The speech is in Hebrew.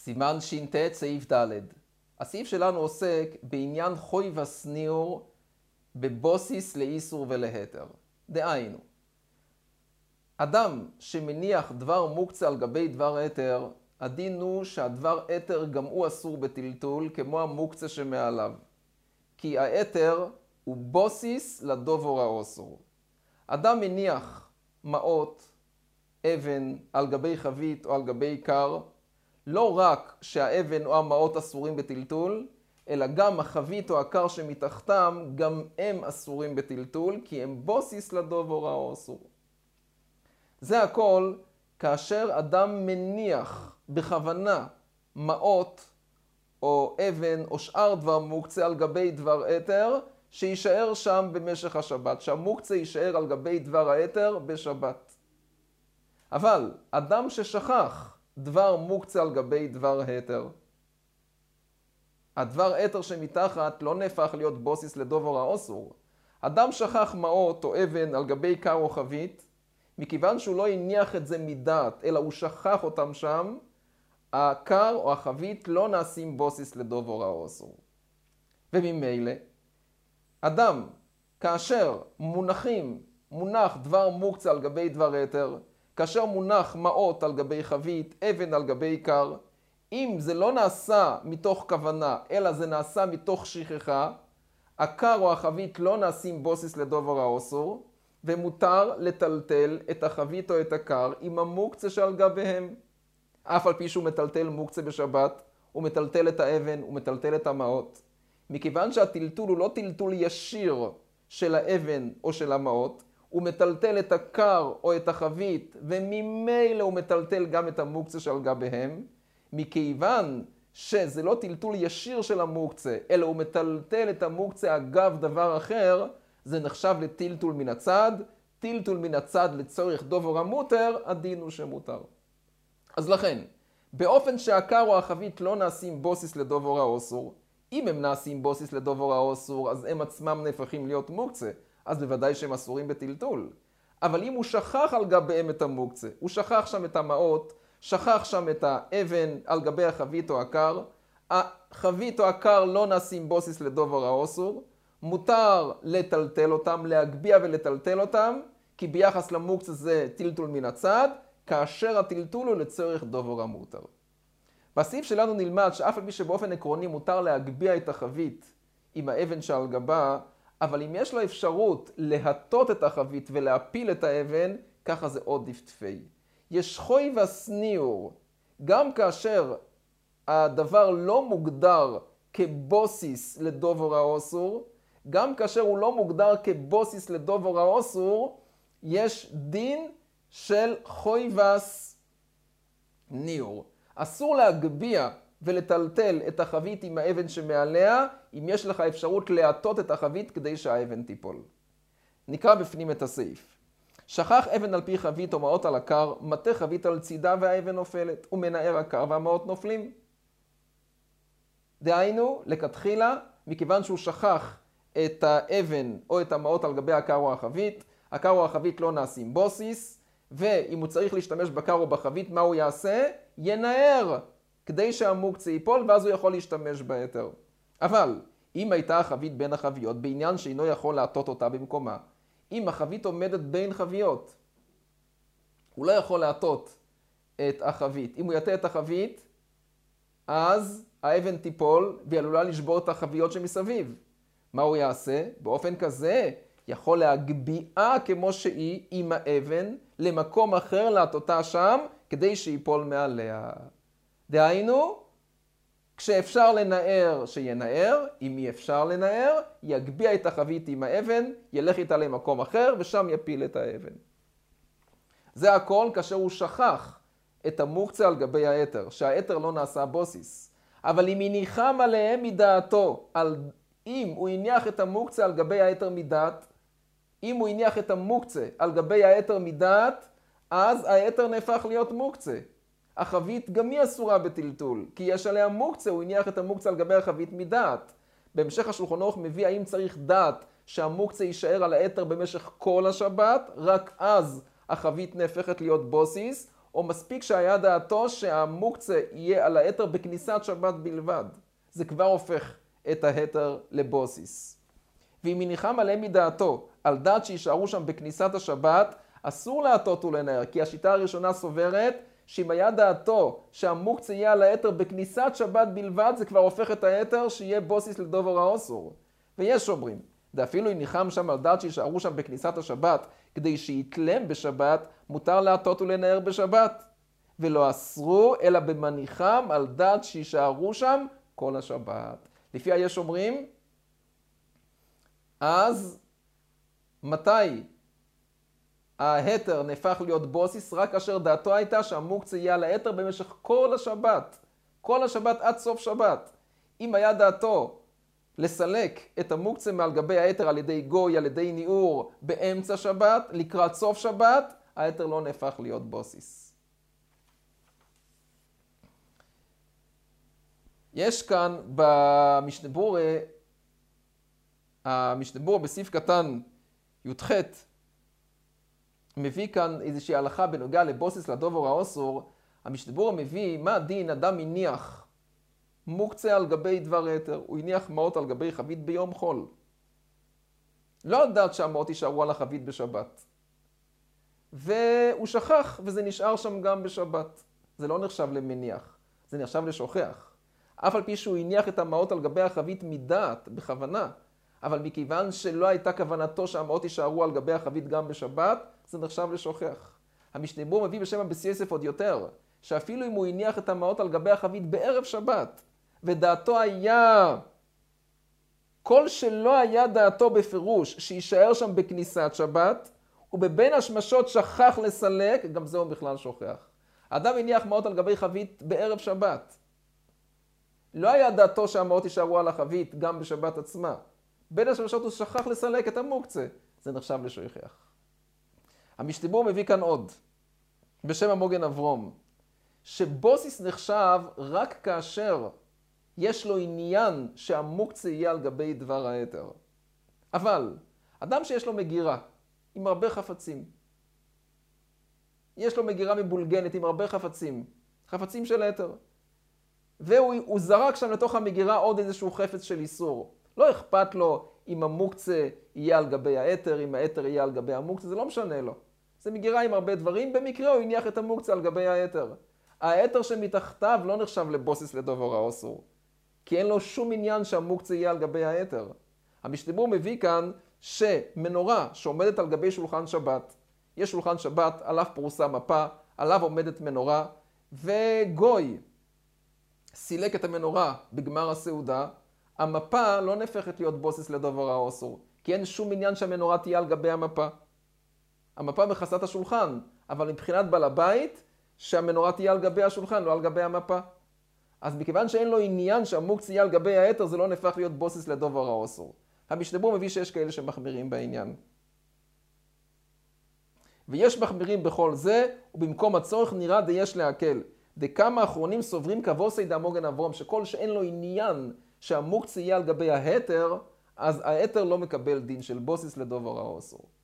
סימן ש"ט סעיף ד'. הסעיף שלנו עוסק בעניין חוי וסניור בבוסיס לאיסור ולהתר. דהיינו, אדם שמניח דבר מוקצה על גבי דבר התר, הדין הוא שהדבר התר גם הוא אסור בטלטול כמו המוקצה שמעליו. כי ההתר הוא בוסיס לדובור האוסור. אדם מניח מעות, אבן, על גבי חבית או על גבי קר, לא רק שהאבן או המעות אסורים בטלטול, אלא גם החבית או הקר שמתחתם, גם הם אסורים בטלטול, כי הם בוסיס לדובור האוסור. זה הכל כאשר אדם מניח בכוונה מעות או אבן או שאר דבר מוקצה על גבי דבר התר, שישאר שם במשך השבת, שהמוקצה יישאר על גבי דבר ההתר בשבת. אבל אדם ששכח דבר מוקצה על גבי דבר התר, הדבר התר שמתחת לא נהפך להיות בוסיס לדובור האוסור. אדם שכח מעות או אבן על גבי קר או חבית, מכיוון שהוא לא הניח את זה מדעת, אלא הוא שכח אותם שם, הקר או החבית לא נעשים בוסיס לדובור האוסור. וממילא, אדם, כאשר מונח דבר מוקצה על גבי דבר התר, כאשר מונח מעות על גבי חבית, אבן על גבי קר, אם זה לא נעשה מתוך כוונה, אלא זה נעשה מתוך שכחה, הקר או החבית לא נעשים בוסיס לדובור האוסור, ומותר לטלטל את החבית או את הקר עם המוקצה שעל גביהם. אף על פי שהוא מטלטל מוקצה בשבת, הוא מטלטל את האבן, הוא מטלטל את המעות. מכיוון שהטלטול הוא לא טלטול ישיר של האבן או של המעות, הוא מטלטל את הקר או את החבית, וממילא הוא מטלטל גם את המוקצה שעל גביהם. מכיוון שזה לא טלטול ישיר של המוקצה, אלא הוא מטלטל את המוקצה אגב דבר אחר, זה נחשב לטלטול מן הצד. טלטול מן הצד לצורך דובור המותר, הדין הוא שמותר. אז לכן, באופן שהקר או החבית לא נעשים בוסיס לדובור האוסור, אם הם נעשים בוסיס לדובור האוסור, אז הם עצמם נהפכים להיות מוקצה, אז בוודאי שהם אסורים בטלטול. אבל אם הוא שכח על גביהם את המוקצה, הוא שכח שם את המעות, שכח שם את האבן על גבי החבית או הקר, החבית או הקר לא נעשים בוסיס לדובור האוסור, מותר לטלטל אותם, להגביע ולטלטל אותם, כי ביחס למוקצה זה טלטול מן הצד, כאשר הטלטול הוא לצורך דובור המותר. בסעיף שלנו נלמד שאף על פי שבאופן עקרוני מותר להגביע את החבית עם האבן שעל גבה, אבל אם יש לו אפשרות להטות את החבית ולהפיל את האבן, ככה זה עוד דפתפי. יש חוי וסניור, גם כאשר הדבר לא מוגדר כבוסיס לדובור האוסור, גם כאשר הוא לא מוגדר כבוסיס לדובור האוסור, יש דין של חוי וסניור. אסור להגביע ולטלטל את החבית עם האבן שמעליה, אם יש לך אפשרות להטות את החבית כדי שהאבן תיפול. נקרא בפנים את הסעיף. שכח אבן על פי חבית או מעות על הקר, מטה חבית על צידה והאבן נופלת, ומנער הקר והמעות נופלים. דהיינו, לכתחילה, מכיוון שהוא שכח את האבן או את המעות על גבי הקר או החבית, הקר או החבית לא נעשים בוסיס, ואם הוא צריך להשתמש בקר או בחבית, מה הוא יעשה? ינער, כדי שהמוקצה ייפול, ואז הוא יכול להשתמש בהתר. אבל, אם הייתה החבית בין החביות, בעניין שאינו יכול להטות אותה במקומה, אם החבית עומדת בין חביות, הוא לא יכול להטות את החבית. אם הוא יטה את החבית, אז האבן תיפול, והיא עלולה לשבור את החביות שמסביב. מה הוא יעשה? באופן כזה, יכול להגביעה כמו שהיא עם האבן למקום אחר להטותה שם, כדי שיפול מעליה. דהיינו, כשאפשר לנער, שינער, אם אי אפשר לנער, יגביע את החבית עם האבן, ילך איתה למקום אחר, ושם יפיל את האבן. זה הכל כאשר הוא שכח את המוקצה על גבי ההתר, שההתר לא נעשה בוסיס. אבל אם הניחם עליהם מדעתו, אם הוא הניח את המוקצה על גבי ההתר מדעת, אם הוא הניח את המוקצה על גבי ההתר מדעת, אז ההתר נהפך להיות מוקצה. החבית גם היא אסורה בטלטול, כי יש עליה מוקצה, הוא הניח את המוקצה על גבי החבית מדעת. בהמשך השולחן ערוך מביא האם צריך דעת שהמוקצה יישאר על ההתר במשך כל השבת, רק אז החבית נהפכת להיות בוסיס, או מספיק שהיה דעתו שהמוקצה יהיה על ההתר בכניסת שבת בלבד. זה כבר הופך את ההתר לבוסיס. ואם מניחם עליהם מדעתו, על דעת שישארו שם בכניסת השבת, אסור להטות ולנער, כי השיטה הראשונה סוברת שאם היה דעתו שהמוקצה יהיה על ההתר בכניסת שבת בלבד, זה כבר הופך את ההתר שיהיה בוסיס לדובר האוסור. ויש אומרים, ואפילו אם ניחם שם על דעת שישארו שם בכניסת השבת, כדי שיתלם בשבת, מותר להטות ולנער בשבת. ולא אסרו, אלא במניחם על דעת שישארו שם כל השבת. לפי היש אומרים, אז מתי ההתר נהפך להיות בוסיס? רק אשר דעתו הייתה שהמוקצה יהיה על ההתר במשך כל השבת. כל השבת עד סוף שבת. אם היה דעתו לסלק את המוקצה מעל גבי ההתר על ידי גוי, על ידי ניעור באמצע שבת, לקראת סוף שבת, ההתר לא נהפך להיות בוסיס. יש כאן במשנה ברורה, המשנה ברורה בסעיף קטן י"ח, מביא כאן איזושהי הלכה בנוגע לבוסיס לדובר האוסור. המשנה ברורה מביא מה דין אדם הניח מוקצה על גבי דבר היתר, הוא הניח מעות על גבי חבית ביום חול. לא לדעת שהמעות יישארו על החבית בשבת. והוא שכח וזה נשאר שם גם בשבת. זה לא נחשב למניח, זה נחשב לשוכח. אף על פי שהוא הניח את המעות על גבי החבית מדעת, בכוונה. אבל מכיוון שלא הייתה כוונתו שהמעות יישארו על גבי החבית גם בשבת, זה נחשב לשוכח. המשנה ברורה מביא בשם הבס יוסף עוד יותר, שאפילו אם הוא הניח את המעות על גבי החבית בערב שבת, ודעתו היה, כל שלא היה דעתו בפירוש שישאר שם בכניסת שבת, ובבין השמשות שכח לסלק, גם זהו בכלל שוכח. האדם הניח מעות על גבי חבית בערב שבת. לא היה דעתו שהמעות יישארו על החבית גם בשבת עצמה. בין השמשות הוא שכח לסלק את המוקצה. זה נחשב לשוכח. המשנה ברורה מביא כאן עוד, בשם המוגן אברום, שבוסיס נחשב רק כאשר יש לו עניין שהמוקצה יהיה על גבי דבר ההתר. אבל אדם שיש לו מגירה עם הרבה חפצים, יש לו מגירה מבולגנת עם הרבה חפצים, חפצים של ההתר, והוא זרק שם לתוך המגירה עוד איזשהו חפץ של איסור. לא אכפת לו אם המוקצה יהיה על גבי ההתר, אם ההתר יהיה על גבי המוקצה, זה לא משנה לו. זה מגירה עם הרבה דברים, במקרה הוא הניח את המוקצה על גבי ההתר. ההתר שמתחתיו לא נחשב לבוסיס לדובר האוסור, כי אין לו שום עניין שהמוקצה יהיה על גבי ההתר. המשנה ברורה מביא כאן שמנורה שעומדת על גבי שולחן שבת, יש שולחן שבת, עליו פרוסה מפה, עליו עומדת מנורה, וגוי סילק את המנורה בגמר הסעודה, המפה לא נהפכת להיות בוסיס לדובר האוסור, כי אין שום עניין שהמנורה תהיה על גבי המפה. המפה מכסה את השולחן, אבל מבחינת בעל הבית, שהמנורה תהיה על גבי השולחן, לא על גבי המפה. אז מכיוון שאין לו עניין שהמוקצה יהיה על גבי ההתר, זה לא נהפך להיות בוסיס לדובר האוסור. המשנה ברורה מביא שיש כאלה שמחמירים בעניין. ויש מחמירים בכל זה, ובמקום הצורך נראה דיש להקל. דכמה אחרונים סוברים כבוסי דמוגן אברום, שכל שאין לו עניין שהמוקצה יהיה על גבי ההתר, אז ההתר לא מקבל דין של בוסיס לדובר האוסור.